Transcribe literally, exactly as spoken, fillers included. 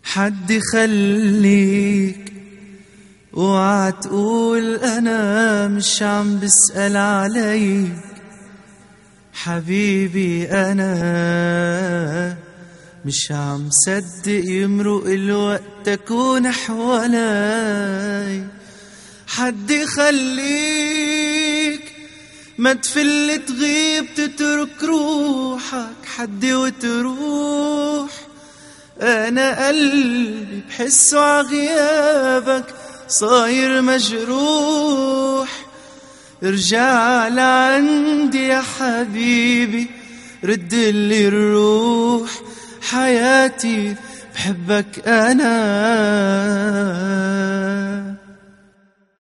حد يخليك اوعى تقول انا مش عم بسأل عليك حبيبي، انا مش عم صدق يمرق الوقت اكون حوالي. حد يخليك ما تفل تغيب تترك روحك حد وتروح، انا قلبي بحسه عغيابك صاير مجروح. ارجع لعندي يا حبيبي ردلي الروح، حياتي بحبك انا.